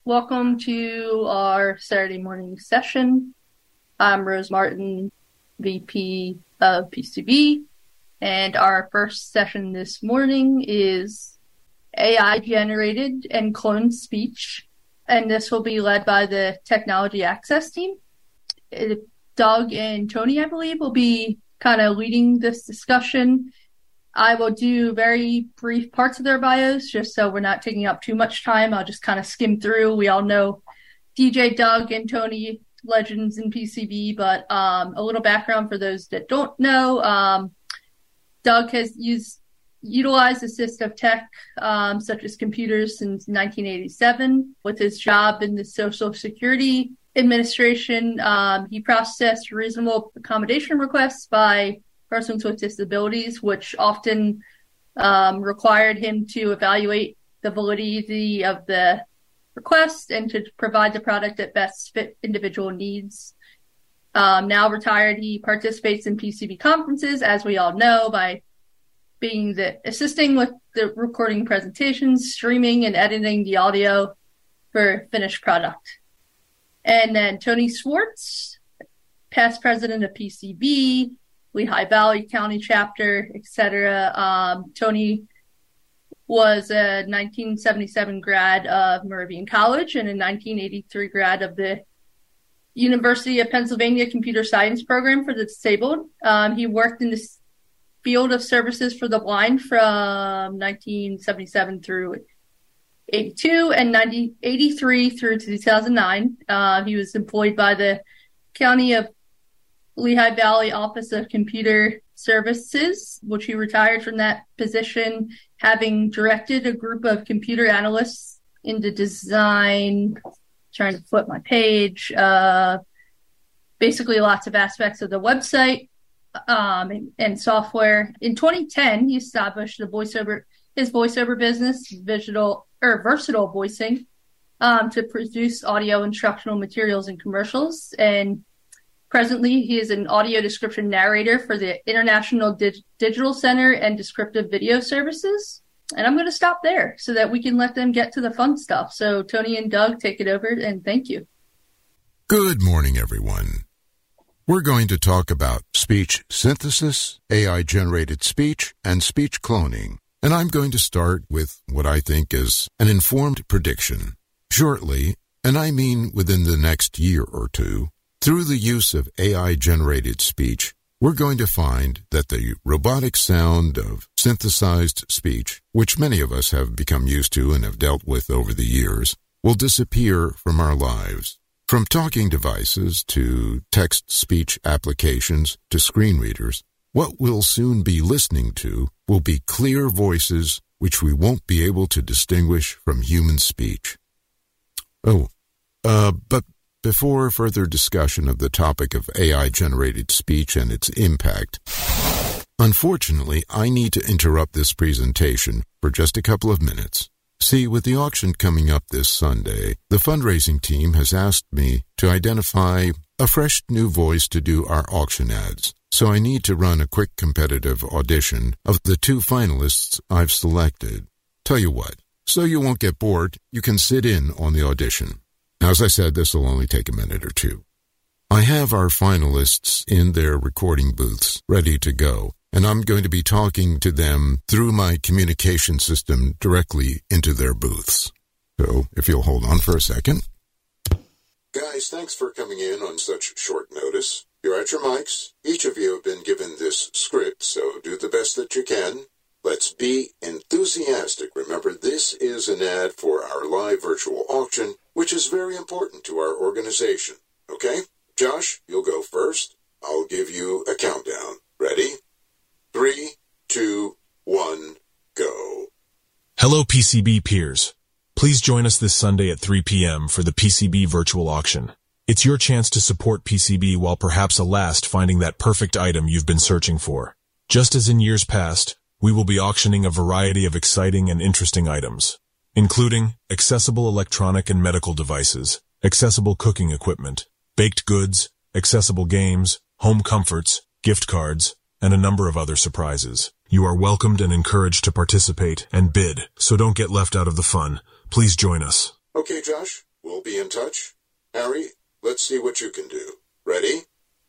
Welcome to our Saturday morning session. I'm Rose Martin, VP of PCB, and our first session this morning is AI-generated and cloned speech, and this will be led by the Technology Access team. Doug and Tony, I believe, will be kind of leading this discussion. I will do very brief parts of their bios just so we're not taking up too much time. I'll just kind of skim through. We all know DJ, Doug, and Tony, legends in PCB, but a little background for those that don't know. Doug has utilized assistive tech such as computers since 1987. With his job in the Social Security Administration, he processed reasonable accommodation requests by persons with disabilities, which often required him to evaluate the validity of the request and to provide the product that best fit individual needs. Now retired, he participates in PCB conferences, as we all know, by assisting with the recording presentations, streaming, and editing the audio for finished product. And then Tony Swartz, past president of PCB, Lehigh Valley County chapter, etc. Tony was a 1977 grad of Moravian College and a 1983 grad of the University of Pennsylvania Computer Science Program for the Disabled. He worked in the field of services for the blind from 1977 through 82 and 1983 through 2009. He was employed by the County of Lehigh Valley Office of Computer Services, which he retired from that position, having directed a group of computer analysts into design, trying to flip my page, basically lots of aspects of the website and software. In 2010, he established his voiceover business, Versatile Voicing, to produce audio instructional materials and commercials. And presently, he is an audio description narrator for the International Digital Center and Descriptive Video Services. And I'm going to stop there so that we can let them get to the fun stuff. So Tony and Doug, take it over, and thank you. Good morning, everyone. We're going to talk about speech synthesis, AI-generated speech, and speech cloning. And I'm going to start with what I think is an informed prediction. Shortly, and I mean within the next year or two, through the use of AI-generated speech, we're going to find that the robotic sound of synthesized speech, which many of us have become used to and have dealt with over the years, will disappear from our lives. From talking devices to text-speech applications to screen readers, what we'll soon be listening to will be clear voices which we won't be able to distinguish from human speech. But before further discussion of the topic of AI-generated speech and its impact, unfortunately, I need to interrupt this presentation for just a couple of minutes. See, with the auction coming up this Sunday, the fundraising team has asked me to identify a fresh new voice to do our auction ads. So I need to run a quick competitive audition of the two finalists I've selected. Tell you what, so you won't get bored, you can sit in on the audition. Now, as I said, this will only take a minute or two. I have our finalists in their recording booths ready to go, and I'm going to be talking to them through my communication system directly into their booths. So, if you'll hold on for a second. Guys, thanks for coming in on such short notice. You're at your mics. Each of you have been given this script, so do the best that you can. Let's be enthusiastic. Remember, this is an ad for our live virtual auction, which is very important to our organization. Okay? Josh, you'll go first. I'll give you a countdown. Ready? 3, 2, 1, go. Hello, PCB peers. Please join us this Sunday at 3 p.m. for the PCB virtual auction. It's your chance to support PCB while perhaps at last finding that perfect item you've been searching for. Just as in years past, we will be auctioning a variety of exciting and interesting items, including accessible electronic and medical devices, accessible cooking equipment, baked goods, accessible games, home comforts, gift cards, and a number of other surprises. You are welcomed and encouraged to participate and bid, so don't get left out of the fun. Please join us. Okay, Josh, We'll be in touch. Harry, let's see what you can do. Ready?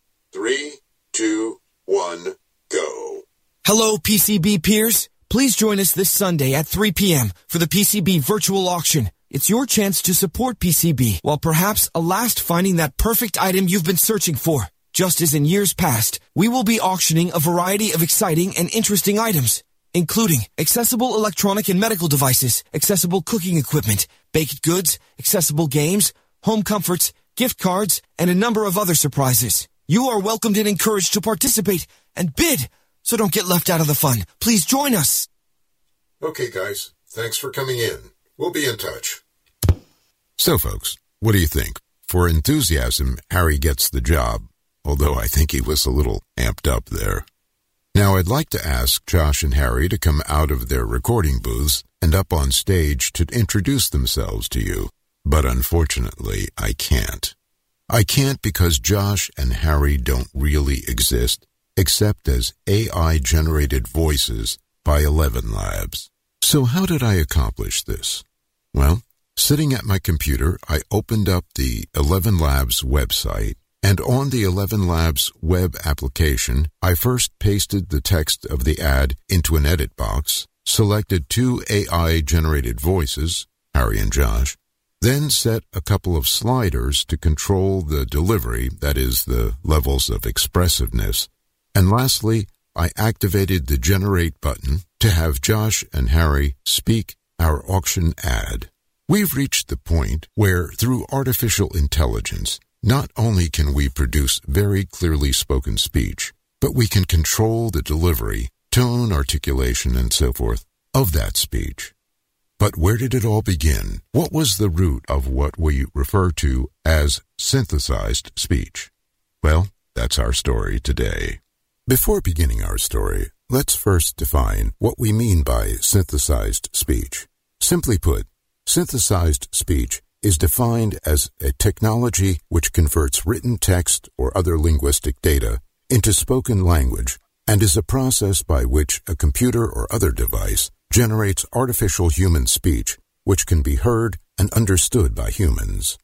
3, 2, 1, go. Hello, PCB peers. Please join us this Sunday at 3 p.m. for the PCB virtual auction. It's your chance to support PCB while perhaps at last finding that perfect item you've been searching for. Just as in years past, we will be auctioning a variety of exciting and interesting items, including accessible electronic and medical devices, accessible cooking equipment, baked goods, accessible games, home comforts, gift cards, and a number of other surprises. You are welcomed and encouraged to participate and bid, so don't get left out of the fun. Please join us. Okay, guys. Thanks for coming in. We'll be in touch. So, folks, what do you think? For enthusiasm, Harry gets the job, although I think he was a little amped up there. Now, I'd like to ask Josh and Harry to come out of their recording booths and up on stage to introduce themselves to you. But unfortunately, I can't. I can't because Josh and Harry don't really exist, except as AI-generated voices by ElevenLabs. So how did I accomplish this? Well, sitting at my computer, I opened up the ElevenLabs website, and on the ElevenLabs web application, I first pasted the text of the ad into an edit box, selected 2 AI-generated voices, Harry and Josh, then set a couple of sliders to control the delivery, that is, the levels of expressiveness, and lastly, I activated the Generate button to have Josh and Harry speak our auction ad. We've reached the point where, through artificial intelligence, not only can we produce very clearly spoken speech, but we can control the delivery, tone, articulation, and so forth of that speech. But where did it all begin? What was the root of what we refer to as synthesized speech? Well, that's our story today. Before beginning our story, let's first define what we mean by synthesized speech. Simply put, synthesized speech is defined as a technology which converts written text or other linguistic data into spoken language and is a process by which a computer or other device generates artificial human speech which can be heard and understood by humans.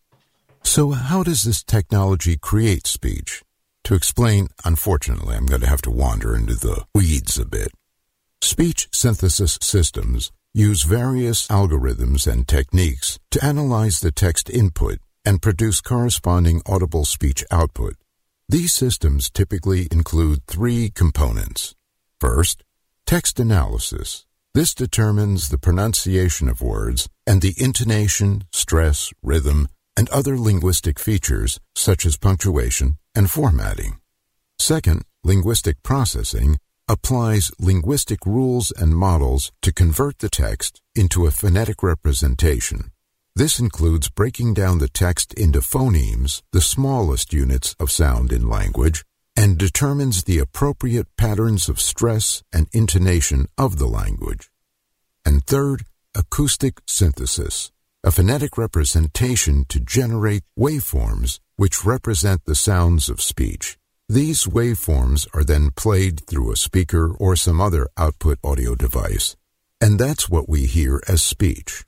So how does this technology create speech? To explain, unfortunately, I'm going to have to wander into the weeds a bit. Speech synthesis systems use various algorithms and techniques to analyze the text input and produce corresponding audible speech output. These systems typically include 3 components. First, text analysis. This determines the pronunciation of words and the intonation, stress, rhythm, and other linguistic features such as punctuation and formatting. Second, linguistic processing applies linguistic rules and models to convert the text into a phonetic representation. This includes breaking down the text into phonemes, the smallest units of sound in language, and determines the appropriate patterns of stress and intonation of the language. And third, acoustic synthesis, a phonetic representation to generate waveforms which represent the sounds of speech. These waveforms are then played through a speaker or some other output audio device, and that's what we hear as speech.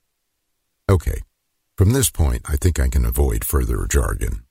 Okay, from this point, I think I can avoid further jargon.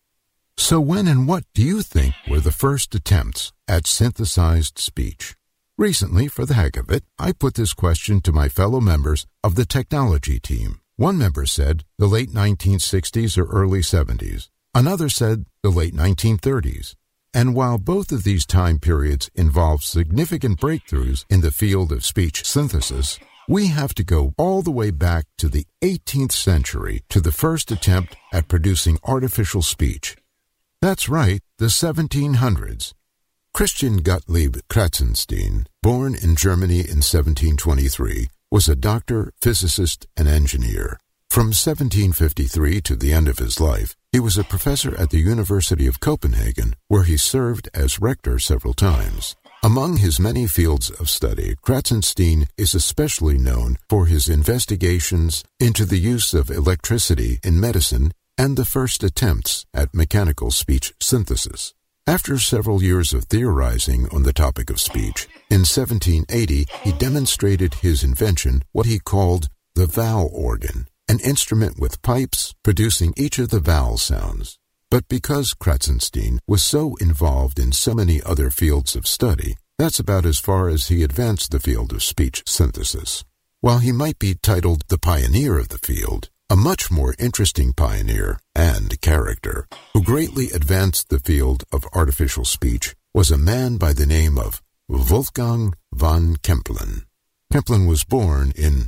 So when and what do you think were the first attempts at synthesized speech? Recently, for the heck of it, I put this question to my fellow members of the technology team. One member said the late 1960s or early 70s. Another said the late 1930s. And while both of these time periods involve significant breakthroughs in the field of speech synthesis, we have to go all the way back to the 18th century to the first attempt at producing artificial speech. That's right, the 1700s. Christian Gottlieb Kratzenstein, born in Germany in 1723, was a doctor, physicist, and engineer. From 1753 to the end of his life, he was a professor at the University of Copenhagen, where he served as rector several times. Among his many fields of study, Kratzenstein is especially known for his investigations into the use of electricity in medicine and the first attempts at mechanical speech synthesis. After several years of theorizing on the topic of speech, in 1780 he demonstrated his invention, what he called the vowel organ. an instrument with pipes producing each of the vowel sounds. But because Krasenstein was so involved in so many other fields of study, that's about as far as he advanced the field of speech synthesis. While he might be titled the pioneer of the field, a much more interesting pioneer and character who greatly advanced the field of artificial speech was a man by the name of Wolfgang von Kempelen. Kempelen was born in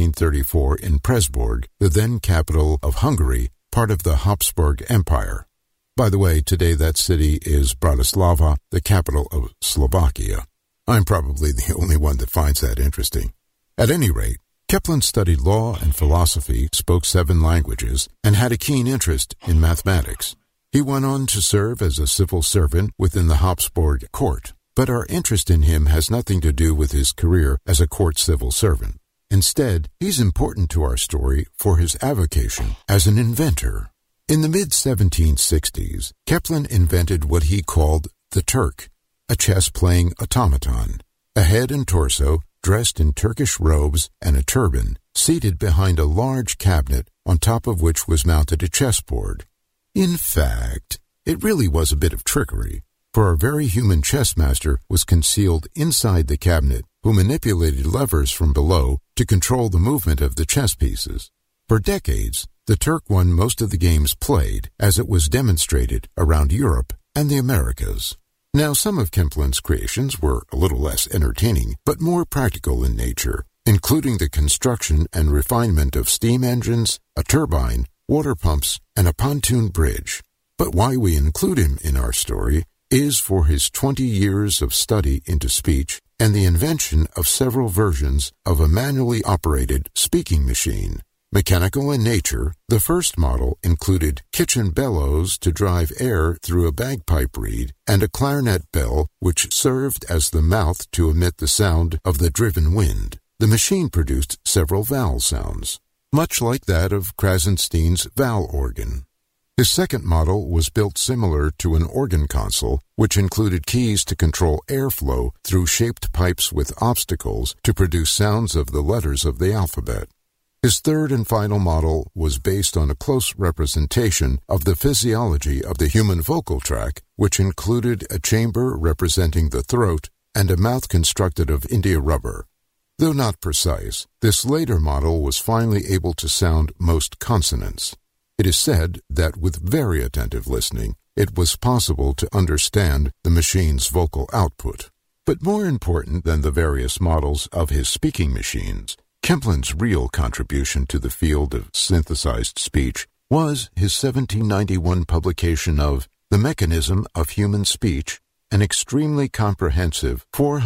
1734 in Pressburg, the then capital of Hungary, part of the Habsburg Empire. By the way, today that city is Bratislava, the capital of Slovakia. I'm probably the only one that finds that interesting. At any rate, Kempelen studied law and philosophy, spoke 7 languages, and had a keen interest in mathematics. He went on to serve as a civil servant within the Habsburg court, but our interest in him has nothing to do with his career as a court civil servant. Instead, he's important to our story for his avocation as an inventor. In the mid-1760s, Kempelen invented what he called the Turk, a chess-playing automaton, a head and torso dressed in Turkish robes and a turban, seated behind a large cabinet on top of which was mounted a chessboard. In fact, it really was a bit of trickery, for a very human chess master was concealed inside the cabinet who manipulated levers from below to control the movement of the chess pieces. For decades, the Turk won most of the games played, as it was demonstrated around Europe and the Americas. Now, some of Kempelen's creations were a little less entertaining, but more practical in nature, including the construction and refinement of steam engines, a turbine, water pumps, and a pontoon bridge. But why we include him in our story is for his 20 years of study into speech and the invention of several versions of a manually operated speaking machine. Mechanical in nature, the first model included kitchen bellows to drive air through a bagpipe reed and a clarinet bell which served as the mouth to emit the sound of the driven wind. The machine produced several vowel sounds, much like that of Krasenstein's vowel organ. His second model was built similar to an organ console, which included keys to control airflow through shaped pipes with obstacles to produce sounds of the letters of the alphabet. His third and final model was based on a close representation of the physiology of the human vocal tract, which included a chamber representing the throat and a mouth constructed of India rubber. Though not precise, this later model was finally able to sound most consonants. It is said that with very attentive listening, it was possible to understand the machine's vocal output. But more important than the various models of his speaking machines, Kempelen's real contribution to the field of synthesized speech was his 1791 publication of The Mechanism of Human Speech, an extremely comprehensive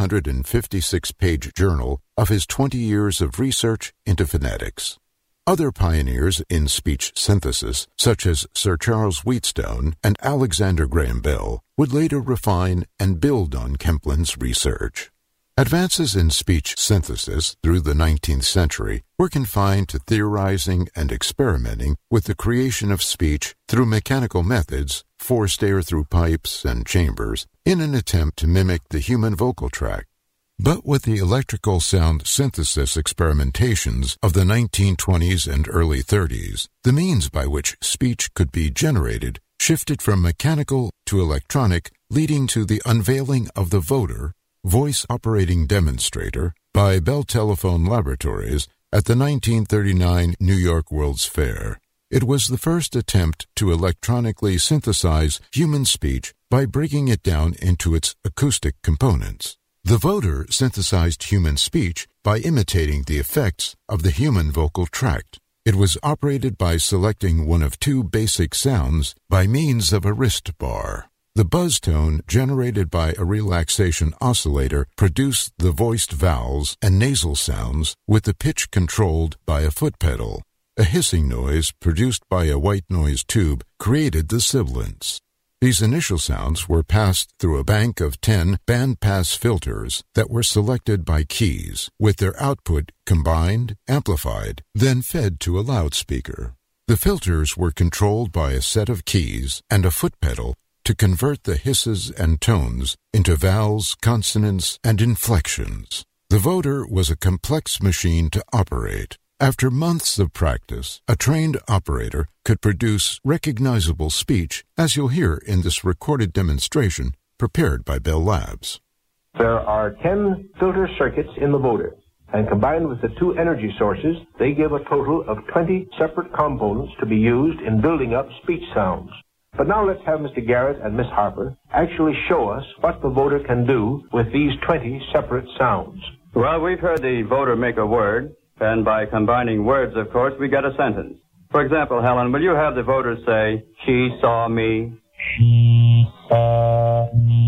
456-page journal of his 20 years of research into phonetics. Other pioneers in speech synthesis, such as Sir Charles Wheatstone and Alexander Graham Bell, would later refine and build on Kempelen's research. Advances in speech synthesis through the 19th century were confined to theorizing and experimenting with the creation of speech through mechanical methods, forced air through pipes and chambers, in an attempt to mimic the human vocal tract. But with the electrical sound synthesis experimentations of the 1920s and early 30s, the means by which speech could be generated shifted from mechanical to electronic, leading to the unveiling of the Voder, voice operating demonstrator, by Bell Telephone Laboratories at the 1939 New York World's Fair. It was the first attempt to electronically synthesize human speech by breaking it down into its acoustic components. The Voder synthesized human speech by imitating the effects of the human vocal tract. It was operated by selecting one of two basic sounds by means of a wrist bar. The buzz tone generated by a relaxation oscillator produced the voiced vowels and nasal sounds with the pitch controlled by a foot pedal. A hissing noise produced by a white noise tube created the sibilants. These initial sounds were passed through a bank of 10 bandpass filters that were selected by keys, with their output combined, amplified, then fed to a loudspeaker. The filters were controlled by a set of keys and a foot pedal to convert the hisses and tones into vowels, consonants, and inflections. The Voder was a complex machine to operate. After months of practice, a trained operator could produce recognizable speech, as you'll hear in this recorded demonstration prepared by Bell Labs. There are 10 filter circuits in the voder, and combined with the 2 energy sources, they give a total of 20 separate components to be used in building up speech sounds. But now let's have Mr. Garrett and Miss Harper actually show us what the voder can do with these 20 separate sounds. Well, we've heard the voder make a word, and by combining words, of course, we get a sentence. For example, Helen, will you have the voter say, "She saw me"? She saw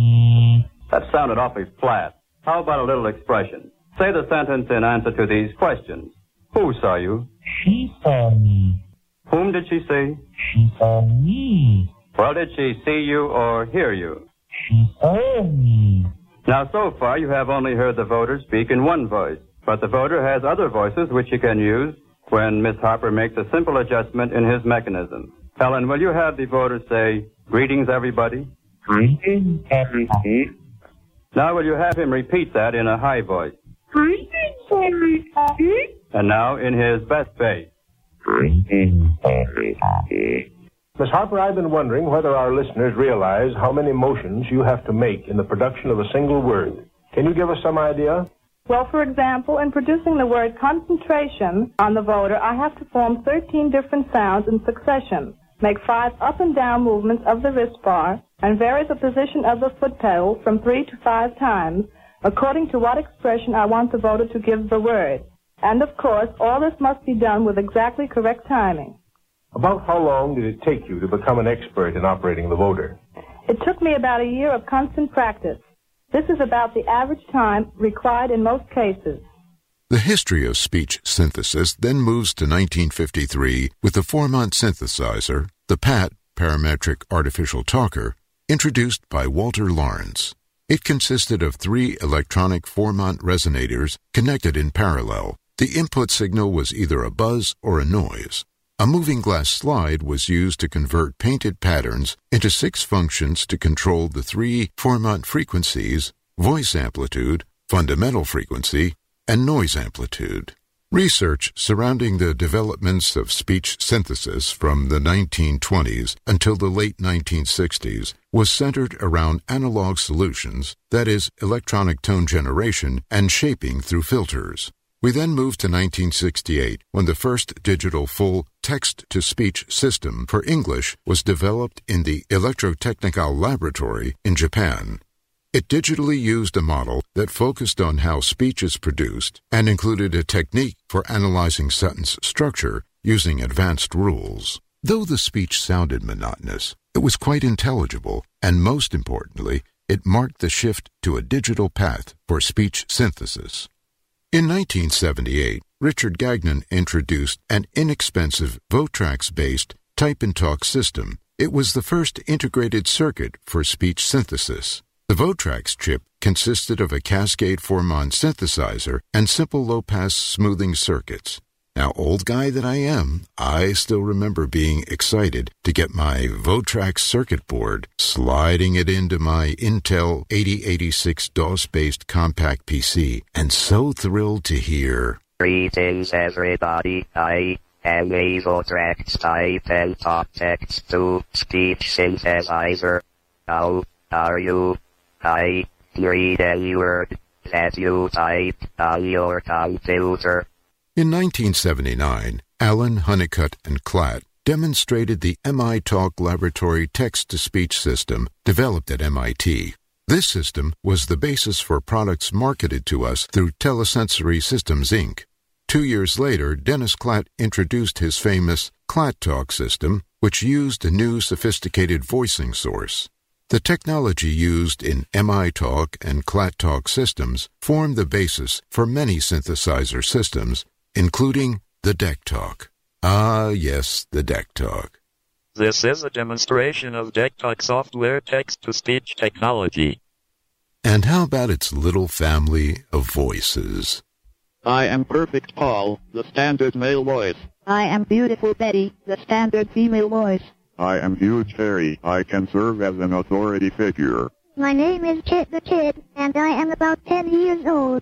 me. That sounded awfully flat. How about a little expression? Say the sentence in answer to these questions. Who saw you? She saw me. Whom did she see? She saw me. Well, did she see you or hear you? She saw me. Now, so far, you have only heard the voter speak in one voice, but the voter has other voices which you can use when Miss Harper makes a simple adjustment in his mechanism. Helen, will you have the voter say, "Greetings, everybody"? Greetings, everybody. Now, will you have him repeat that in a high voice? Greetings, everybody. And now, in his best bass. Greetings, everybody. Miss Harper, I've been wondering whether our listeners realize how many motions you have to make in the production of a single word. Can you give us some idea? Well, for example, in producing the word concentration on the voder, I have to form 13 different sounds in succession, make 5 up and down movements of the wrist bar, and vary the position of the foot pedal from 3 to 5 times, according to what expression I want the voder to give the word. And, of course, all this must be done with exactly correct timing. About how long did it take you to become an expert in operating the voder? It took me about a year of constant practice. This is about the average time required in most cases. The history of speech synthesis then moves to 1953 with the Formant synthesizer, the PAT, Parametric Artificial Talker, introduced by Walter Lawrence. It consisted of 3 electronic Formant resonators connected in parallel. The input signal was either a buzz or a noise. A moving glass slide was used to convert painted patterns into 6 functions to control the 3 Formant frequencies: voice amplitude, fundamental frequency, and noise amplitude. Research surrounding the developments of speech synthesis from the 1920s until the late 1960s was centered around analog solutions, that is, electronic tone generation and shaping through filters. We then moved to 1968, when the first digital full text-to-speech system for English was developed in the Electrotechnical Laboratory in Japan. It digitally used a model that focused on how speech is produced and included a technique for analyzing sentence structure using advanced rules. Though the speech sounded monotonous, it was quite intelligible, and most importantly, it marked the shift to a digital path for speech synthesis. In 1978, Richard Gagnon introduced an inexpensive Votrax-based type-and-talk system. It was the first integrated circuit for speech synthesis. The Votrax chip consisted of a Cascade Formant synthesizer and simple low-pass smoothing circuits. Now, old guy that I am, I still remember being excited to get my Votrax circuit board, sliding it into my Intel 8086 DOS-based compact PC, and so thrilled to hear, "Greetings, everybody. I am a Votrax type-and-talk text-to-speech synthesizer. How are you? I read any word that you type on your computer." In 1979, Allen, Honeycutt, and Klatt demonstrated the MI-Talk Laboratory text-to-speech system developed at MIT. This system was the basis for products marketed to us through Telesensory Systems, Inc. 2 years later, Dennis Klatt introduced his famous Klatt Talk system, which used a new sophisticated voicing source. The technology used in MI-Talk and Klatt Talk systems formed the basis for many synthesizer systems, including the DEC Talk. Ah, yes, the DEC Talk. This is a demonstration of DEC Talk software text-to-speech technology. And how about its little family of voices? I am Perfect Paul, the standard male voice. I am Beautiful Betty, the standard female voice. I am Huge Harry. I can serve as an authority figure. My name is Kit the Kid, and I am about 10 years old.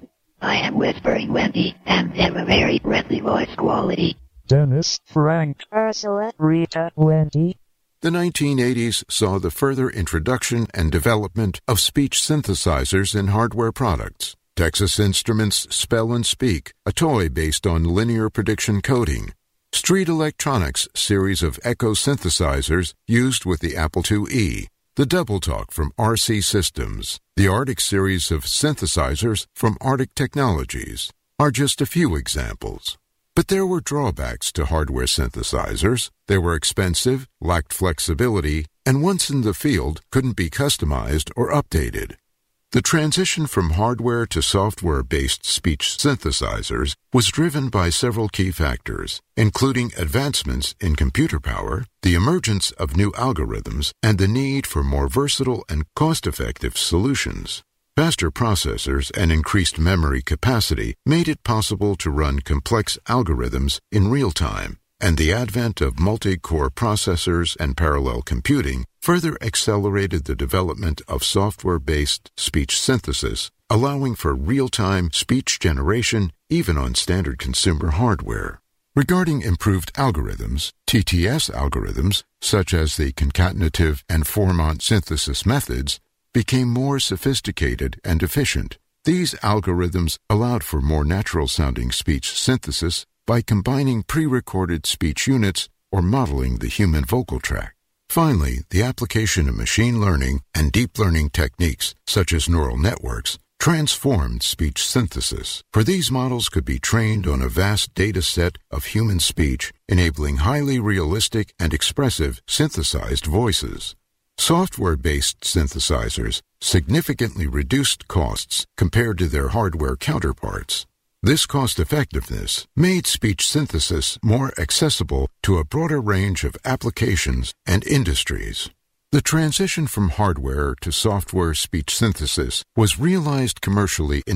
I am Whispering Wendy and have a very friendly voice quality. Dennis, Frank, Ursula, Rita, Wendy. The 1980s saw the further introduction and development of speech synthesizers in hardware products. Texas Instruments' Spell and Speak, a toy based on linear prediction coding. Street Electronics' series of Echo synthesizers used with the Apple IIe. The Double Talk from RC Systems, the Arctic series of synthesizers from Arctic Technologies, are just a few examples. But there were drawbacks to hardware synthesizers. They were expensive, lacked flexibility, and once in the field, couldn't be customized or updated. The transition from hardware to software-based speech synthesizers was driven by several key factors, including advancements in computer power, the emergence of new algorithms, and the need for more versatile and cost-effective solutions. Faster processors and increased memory capacity made it possible to run complex algorithms in real time, and the advent of multi-core processors and parallel computing further accelerated the development of software-based speech synthesis, allowing for real-time speech generation even on standard consumer hardware. Regarding improved algorithms, TTS algorithms, such as the concatenative and Formant synthesis methods, became more sophisticated and efficient. These algorithms allowed for more natural-sounding speech synthesis by combining pre-recorded speech units or modeling the human vocal tract. Finally, the application of machine learning and deep learning techniques, such as neural networks, transformed speech synthesis, for these models could be trained on a vast data set of human speech, enabling highly realistic and expressive synthesized voices. Software-based synthesizers significantly reduced costs compared to their hardware counterparts. This cost-effectiveness made speech synthesis more accessible to a broader range of applications and industries. The transition from hardware to software speech synthesis was realized commercially in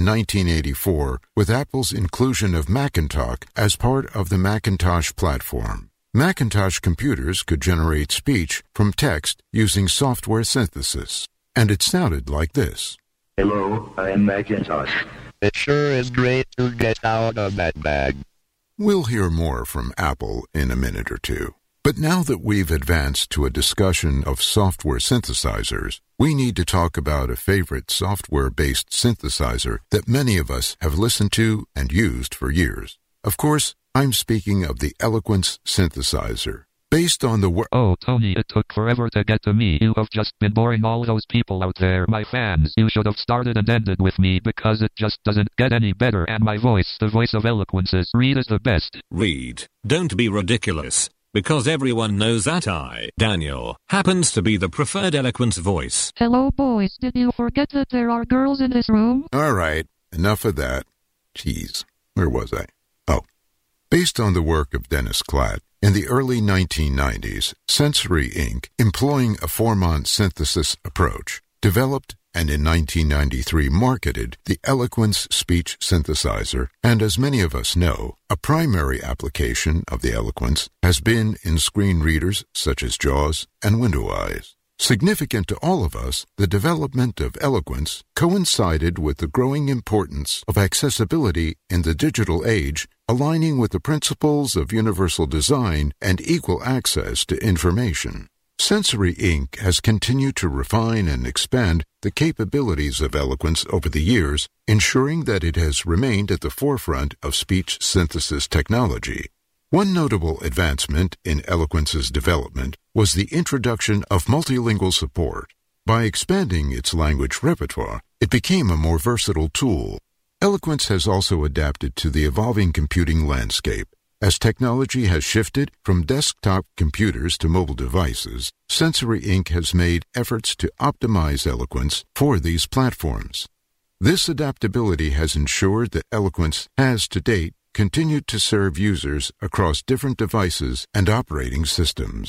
1984 with Apple's inclusion of Macintalk as part of the Macintosh platform. Macintosh computers could generate speech from text using software synthesis, and it sounded like this. Hello, I'm Macintosh. It sure is great to get out of that bag. We'll hear more from Apple in a minute or two. But now that we've advanced to a discussion of software synthesizers, we need to talk about a favorite software-based synthesizer that many of us have listened to and used for years. Of course, I'm speaking of the Eloquence synthesizer. Based on the Oh, Tony, it took forever to get to me. You have just been boring all those people out there, my fans. You should have started and ended with me because it just doesn't get any better. And my voice, the voice of Eloquence's, Reed is the best. Reed, don't be ridiculous. Because everyone knows that I, Daniel, happens to be the preferred Eloquence voice. Hello, boys. Did you forget that there are girls in this room? All right, enough of that. Jeez, where was I? Oh. Based on the work of Dennis Klatt, in the early 1990s, Sensory Inc., employing a Formant synthesis approach, developed and in 1993 marketed the Eloquence speech synthesizer, and as many of us know, a primary application of the Eloquence has been in screen readers such as JAWS and WindowEyes. Significant to all of us, the development of Eloquence coincided with the growing importance of accessibility in the digital age, aligning with the principles of universal design and equal access to information. Sensory Inc. has continued to refine and expand the capabilities of Eloquence over the years, ensuring that it has remained at the forefront of speech synthesis technology. One notable advancement in Eloquence's development was the introduction of multilingual support. By expanding its language repertoire, it became a more versatile tool. Eloquence has also adapted to the evolving computing landscape. As technology has shifted from desktop computers to mobile devices, Sensory Inc. has made efforts to optimize Eloquence for these platforms. This adaptability has ensured that Eloquence has, to date, continued to serve users across different devices and operating systems.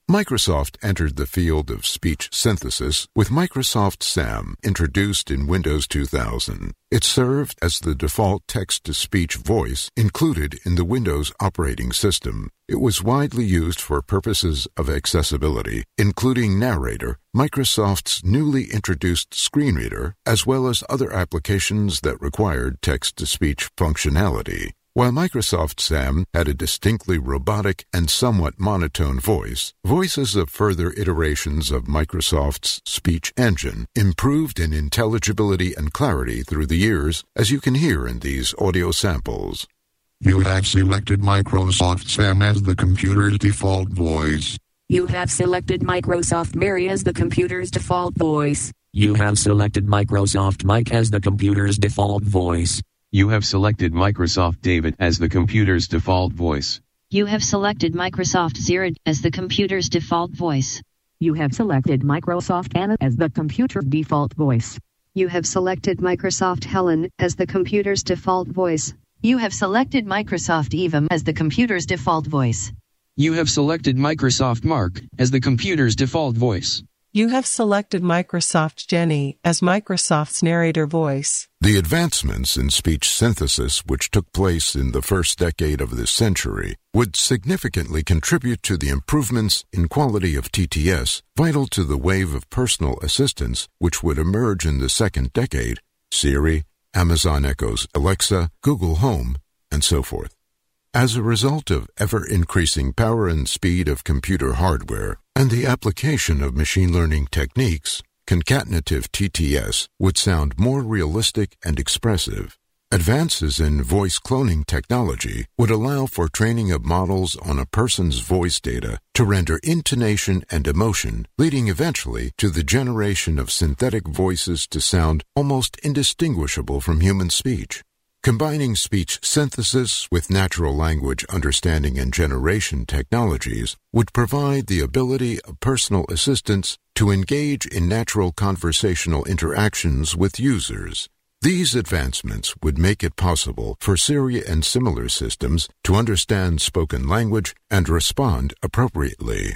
Microsoft entered the field of speech synthesis with Microsoft SAM, introduced in Windows 2000. It served as the default text-to-speech voice included in the Windows operating system. It was widely used for purposes of accessibility, including Narrator, Microsoft's newly introduced screen reader, as well as other applications that required text-to-speech functionality. While Microsoft SAM had a distinctly robotic and somewhat monotone voice, voices of further iterations of Microsoft's speech engine improved in intelligibility and clarity through the years, as you can hear in these audio samples. You have selected Microsoft SAM as the computer's default voice. You have selected Microsoft Mary as the computer's default voice. You have selected Microsoft Mike as the computer's default voice. You have selected Microsoft David as the computer's default voice. You have selected Microsoft Zira as the computer's default voice. You have selected Microsoft Anna as the computer's default voice. You have selected Microsoft Helen as the computer's default voice. You have selected Microsoft Eva as the computer's default voice. You have selected Microsoft Mark as the computer's default voice. You have selected Microsoft Jenny as Microsoft's narrator voice. The advancements in speech synthesis which took place in the first decade of this century would significantly contribute to the improvements in quality of TTS vital to the wave of personal assistants which would emerge in the second decade: Siri, Amazon Echo's Alexa, Google Home, and so forth. As a result of ever-increasing power and speed of computer hardware and the application of machine learning techniques, concatenative TTS would sound more realistic and expressive. Advances in voice cloning technology would allow for training of models on a person's voice data to render intonation and emotion, leading eventually to the generation of synthetic voices to sound almost indistinguishable from human speech. Combining speech synthesis with natural language understanding and generation technologies would provide the ability of personal assistants to engage in natural conversational interactions with users. These advancements would make it possible for Siri and similar systems to understand spoken language and respond appropriately.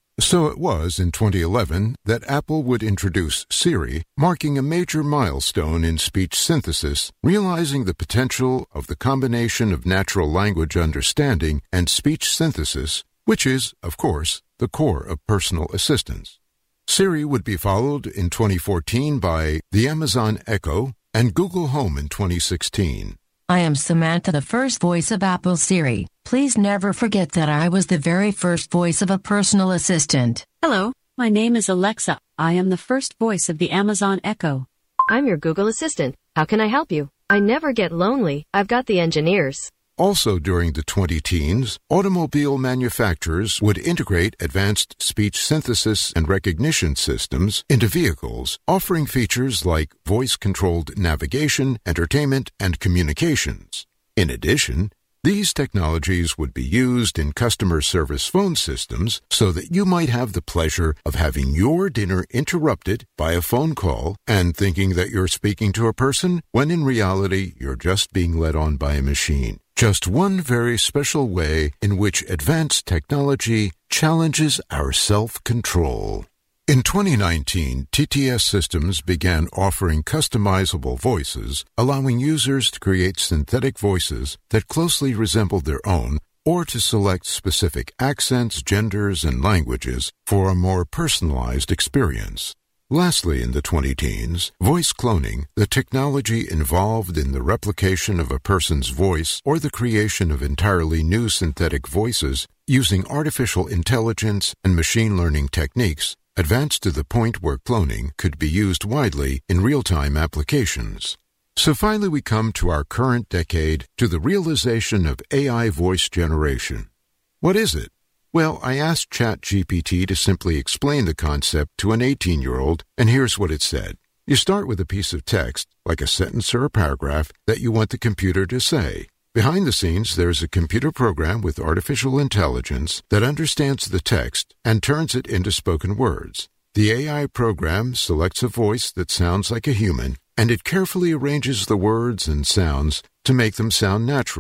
So it was in 2011 that Apple would introduce Siri, marking a major milestone in speech synthesis, realizing the potential of the combination of natural language understanding and speech synthesis, which is, of course, the core of personal assistance. Siri would be followed in 2014 by the Amazon Echo and Google Home in 2016. I am Samantha, the first voice of Apple Siri. Please never forget that I was the very first voice of a personal assistant. Hello, my name is Alexa. I am the first voice of the Amazon Echo. I'm your Google Assistant. How can I help you? I never get lonely. I've got the engineers. Also during the 20-teens, automobile manufacturers would integrate advanced speech synthesis and recognition systems into vehicles, offering features like voice-controlled navigation, entertainment, and communications. In addition, these technologies would be used in customer service phone systems so that you might have the pleasure of having your dinner interrupted by a phone call and thinking that you're speaking to a person when in reality you're just being led on by a machine. Just one very special way in which advanced technology challenges our self-control. In 2019, TTS Systems began offering customizable voices, allowing users to create synthetic voices that closely resemble their own, or to select specific accents, genders, and languages for a more personalized experience. Lastly, in the 20-teens, voice cloning, the technology involved in the replication of a person's voice or the creation of entirely new synthetic voices using artificial intelligence and machine learning techniques, advanced to the point where cloning could be used widely in real-time applications. So finally we come to our current decade, to the realization of AI voice generation. What is it? Well, I asked ChatGPT to simply explain the concept to an 18-year-old, and here's what it said. You start with a piece of text, like a sentence or a paragraph, that you want the computer to say. Behind the scenes, there's a computer program with artificial intelligence that understands the text and turns it into spoken words. The AI program selects a voice that sounds like a human, and it carefully arranges the words and sounds to make them sound natural.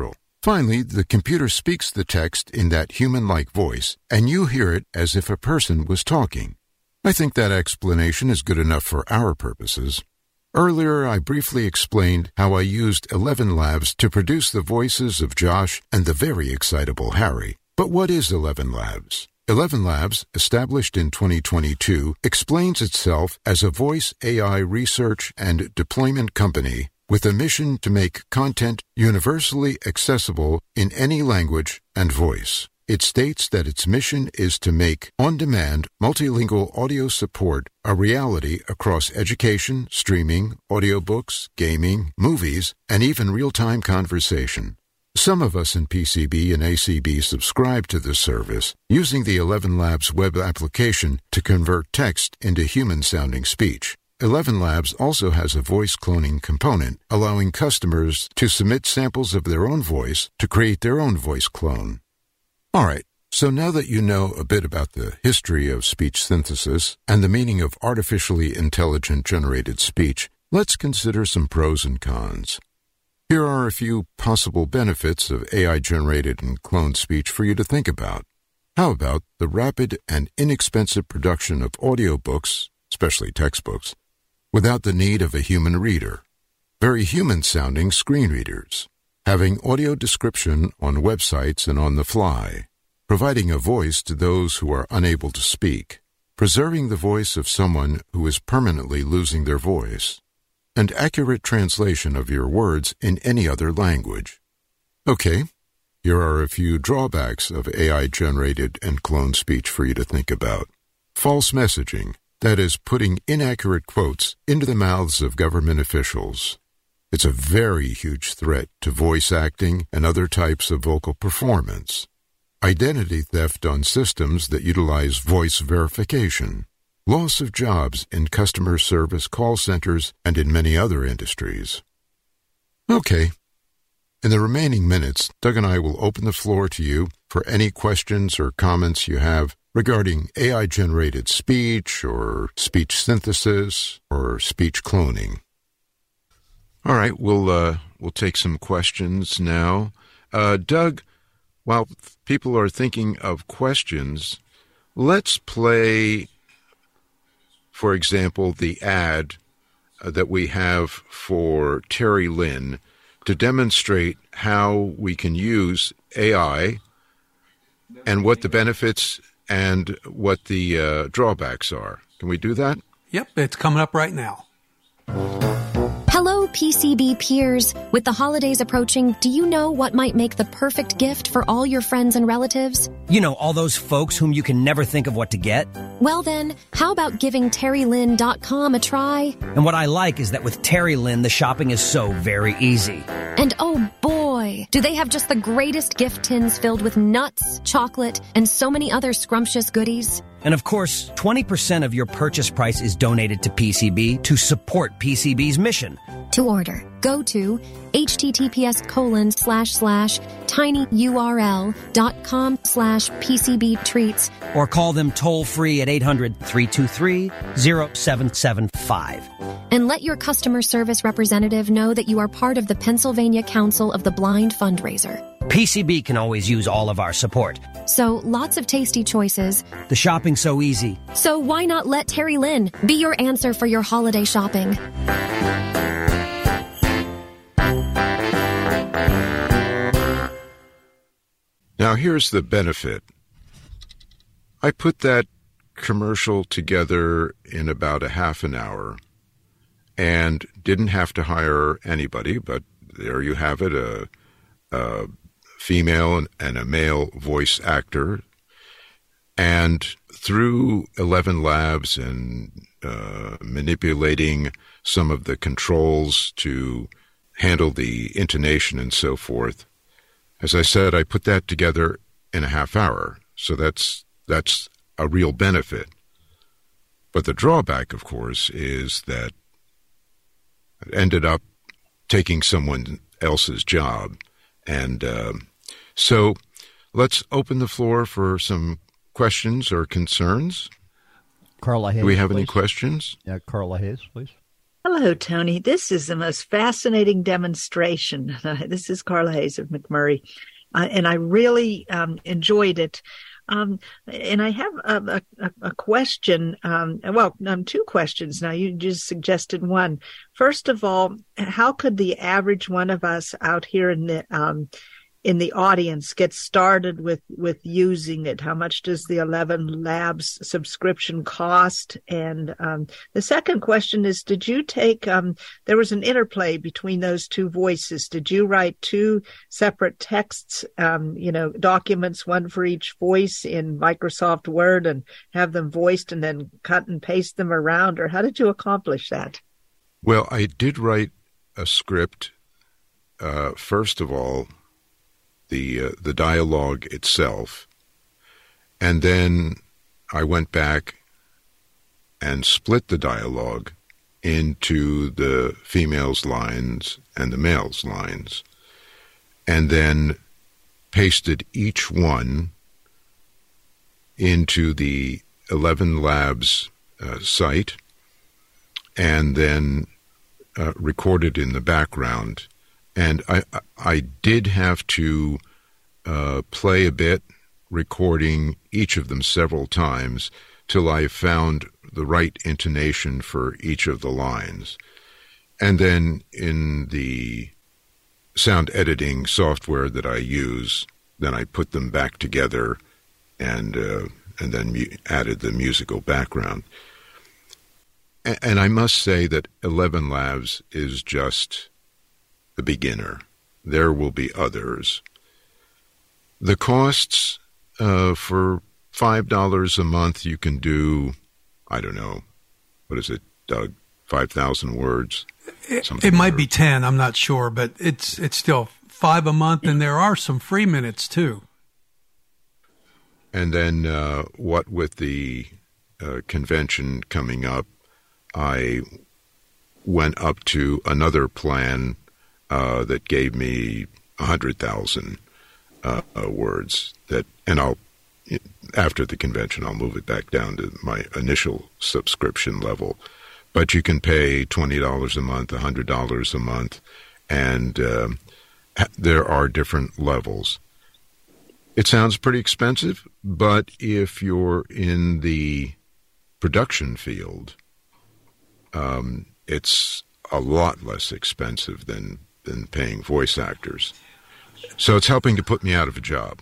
Finally, the computer speaks the text in that human-like voice, and you hear it as if a person was talking. I think that explanation is good enough for our purposes. Earlier, I briefly explained how I used 11 Labs to produce the voices of Josh and the very excitable Harry. But what is 11 Labs? 11 Labs, established in 2022, explains itself as a voice AI research and deployment company with a mission to make content universally accessible in any language and voice. It states that its mission is to make on-demand multilingual audio support a reality across education, streaming, audiobooks, gaming, movies, and even real-time conversation. Some of us in PCB and ACB subscribe to this service, using the 11 Labs web application to convert text into human-sounding speech. 11 Labs also has a voice cloning component, allowing customers to submit samples of their own voice to create their own voice clone. All right, so now that you know a bit about the history of speech synthesis and the meaning of artificially intelligent generated speech, let's consider some pros and cons. Here are a few possible benefits of AI-generated and cloned speech for you to think about. How about the rapid and inexpensive production of audiobooks, especially textbooks, without the need of a human reader? Very human-sounding screen readers. Having audio description on websites and on the fly. Providing a voice to those who are unable to speak. Preserving the voice of someone who is permanently losing their voice. And accurate translation of your words in any other language. Okay, here are a few drawbacks of AI-generated and cloned speech for you to think about. False messaging. That is, putting inaccurate quotes into the mouths of government officials. It's a very huge threat to voice acting and other types of vocal performance. Identity theft on systems that utilize voice verification. Loss of jobs in customer service call centers and in many other industries. Okay. In the remaining minutes, Doug and I will open the floor to you for any questions or comments you have regarding AI-generated speech or speech synthesis or speech cloning. All right, we'll take some questions now. Doug, while people are thinking of questions, let's play, for example, the ad that we have for Terry Lynn to demonstrate how we can use AI and what the benefits and what the drawbacks are. Can we do that? Yep, it's coming up right now. Hello, PCB peers. With the holidays approaching, do you know what might make the perfect gift for all your friends and relatives? You know, all those folks whom you can never think of what to get? Well then, how about giving TerryLynn.com a try? And what I like is that with Terry Lynn, the shopping is so very easy. And oh boy, do they have just the greatest gift tins filled with nuts, chocolate, and so many other scrumptious goodies. And of course, 20% of your purchase price is donated to PCB to support PCB's mission. To order, go to https://tinyurl.com/PCB treats or call them toll free at 800-323-0775. And let your customer service representative know that you are part of the Pennsylvania Council of the Blind fundraiser. PCB can always use all of our support. So, lots of tasty choices. The shopping's so easy. So why not let Terry Lynn be your answer for your holiday shopping? Now here's the benefit. I put that commercial together in about a half an hour and didn't have to hire anybody, but there you have it, a female and a male voice actor. And through 11 Labs and manipulating some of the controls to handle the intonation and so forth, as I said, I put that together in a half hour. So that's a real benefit. But the drawback, of course, is that it ended up taking someone else's job. And so let's open the floor for some questions or concerns. Carla Hayes, do we have please. any questions? Yeah, Carla Hayes, please. Hello, Tony. This is the most fascinating demonstration. This is Carla Hayes of McMurray, and I really enjoyed it. And I have a question. Two questions now. You just suggested one. First of all, how could the average one of us out here in the audience get started with using it? How much does the 11 Labs subscription cost? And the second question is, did you take, there was an interplay between those two voices. Did you write two separate texts, documents, one for each voice in Microsoft Word and have them voiced and then cut and paste them around? Or how did you accomplish that? Well, I did write a script, first of all, the dialogue itself, and then I went back and split the dialogue into the female's lines and the male's lines, and then pasted each one into the 11 Labs site, and then recorded in the background. And I did have to play a bit, recording each of them several times till I found the right intonation for each of the lines. And then in the sound editing software that I use, then I put them back together and then added the musical background. And I must say that 11 Labs is just the beginner. There will be others. The costs for $5 a month, you can do, I don't know, what is it, Doug? 5,000 words? It might be 10, I'm not sure, but it's still $5 a month, and there are some free minutes too. And then what with the convention coming up, I went up to another plan that gave me 100,000 words. And I'll, after the convention, I'll move it back down to my initial subscription level. But you can pay $20 a month, $100 a month, and there are different levels. It sounds pretty expensive, but if you're in the production field, it's a lot less expensive than paying voice actors. So it's helping to put me out of a job.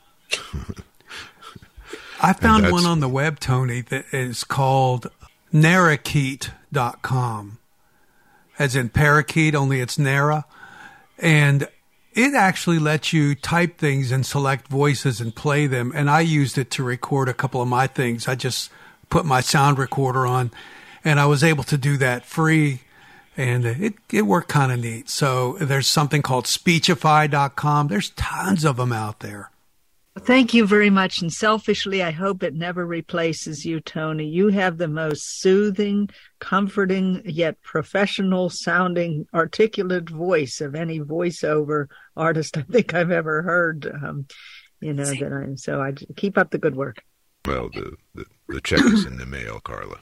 I found one on the web, Tony, that is called Narrakeet.com, as in parakeet, only it's Nara. And it actually lets you type things and select voices and play them. And I used it to record a couple of my things. I just put my sound recorder on, and I was able to do that free. And it worked kind of neat. So there's something called Speechify.com. There's tons of them out there. Thank you very much. And selfishly, I hope it never replaces you, Tony. You have the most soothing, comforting, yet professional sounding, articulate voice of any voiceover artist I think I've ever heard. So I keep up the good work. Well, the check is in the mail, Carla.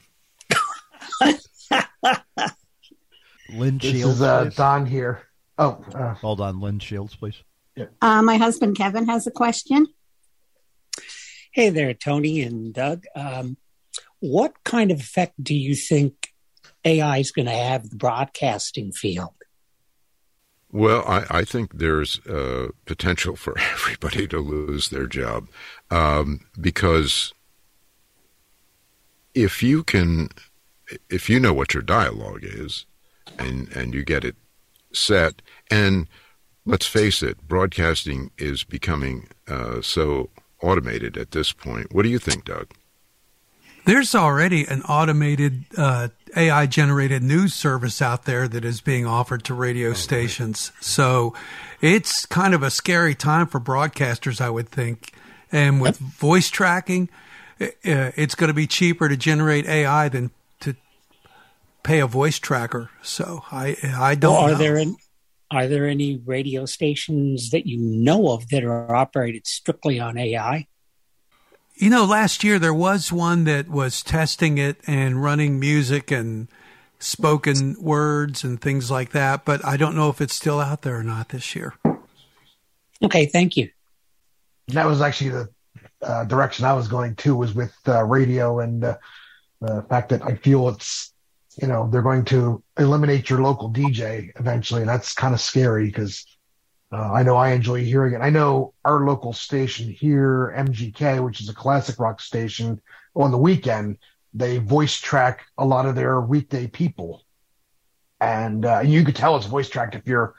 Lynn Shields. This is Don here. Hold on, Lynn Shields, please. Yeah. My husband Kevin has a question. Hey there, Tony and Doug. What kind of effect do you think AI is going to have in the broadcasting field? Well, I think there's potential for everybody to lose their job because if you know what your dialogue is and you get it set, and let's face it, broadcasting is becoming so automated at this point. What do you think, Doug? There's already an automated AI-generated news service out there that is being offered to radio stations. So it's kind of a scary time for broadcasters, I would think. And with voice tracking, it's going to be cheaper to generate AI than to pay a voice tracker. So I don't know. Are there any radio stations that you know of that are operated strictly on AI? Last year there was one that was testing it and running music and spoken words and things like that. But I don't know if it's still out there or not this year. Okay, thank you. That was actually the direction I was going to, was with radio, and the fact that I feel it's, they're going to eliminate your local DJ eventually. And that's kind of scary because I know I enjoy hearing it. I know our local station here, MGK, which is a classic rock station, on the weekend, they voice track a lot of their weekday people. And you could tell it's voice tracked if you're,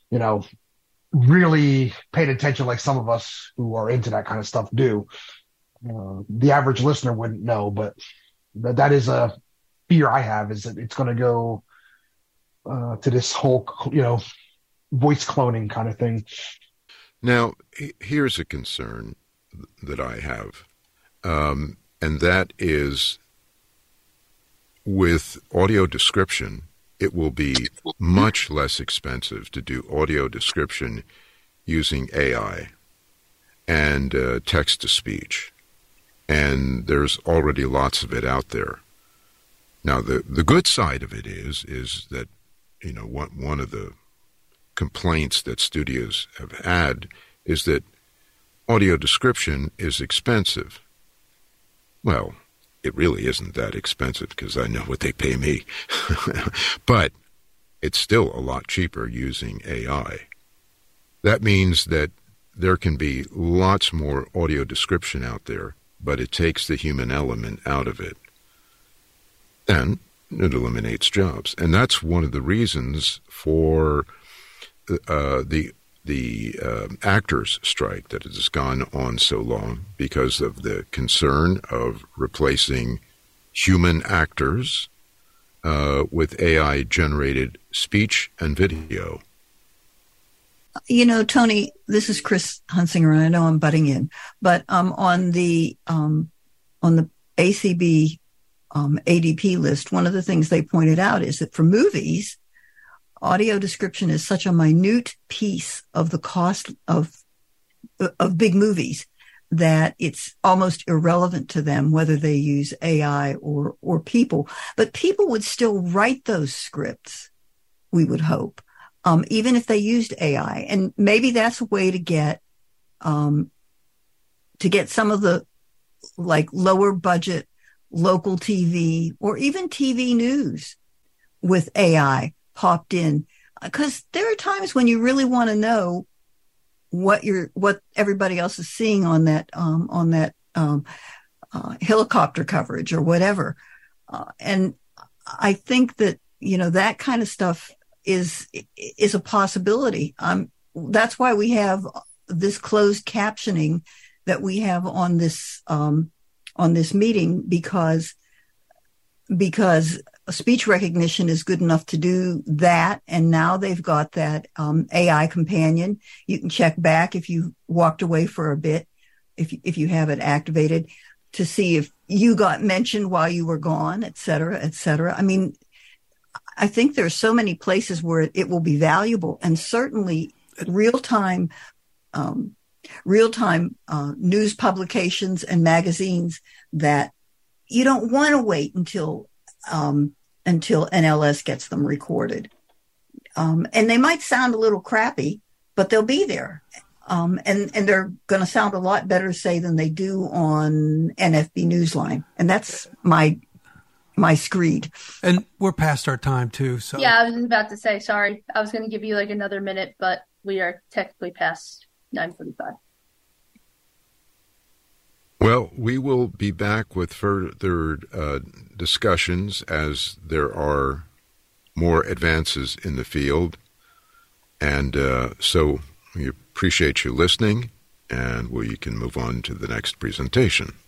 really paying attention, like some of us who are into that kind of stuff do. The average listener wouldn't know, but that is a fear I have, is that it's going to go to this whole, voice cloning kind of thing. Now, here's a concern that I have, and that is with audio description, it will be much less expensive to do audio description using AI and text-to-speech. And there's already lots of it out there. Now, the good side of it is that, one of the complaints that studios have had is that audio description is expensive. Well, it really isn't that expensive because I know what they pay me. But it's still a lot cheaper using AI. That means that there can be lots more audio description out there, but it takes the human element out of it. And it eliminates jobs. And that's one of the reasons for the actors' strike that has gone on so long, because of the concern of replacing human actors with AI-generated speech and video. Tony, this is Chris Hunsinger, and I know I'm butting in, but on the ACB ADP list, one of the things they pointed out is that for movies, audio description is such a minute piece of the cost of big movies that it's almost irrelevant to them whether they use AI or people. But people would still write those scripts, we would hope, even if they used AI. And maybe that's a way to get some of the lower budget local TV or even TV news with AI popped in, because there are times when you really want to know what everybody else is seeing on that helicopter coverage or whatever, and I think that that kind of stuff is a possibility. That's why we have this closed captioning that we have on this meeting, because speech recognition is good enough to do that. And now they've got that AI companion. You can check back if you walked away for a bit, if you have it activated, to see if you got mentioned while you were gone, et cetera, et cetera. I mean, I think there's so many places where it will be valuable, and certainly real-time news publications and magazines that you don't want to wait until NLS gets them recorded. And they might sound a little crappy, but they'll be there. And they're going to sound a lot better, say, than they do on NFB Newsline. And that's my screed. And we're past our time too. So yeah, I was just about to say, sorry. I was going to give you another minute, but we are technically past 9:45. Well, we will be back with further discussions as there are more advances in the field. And so we appreciate you listening, and you can move on to the next presentation.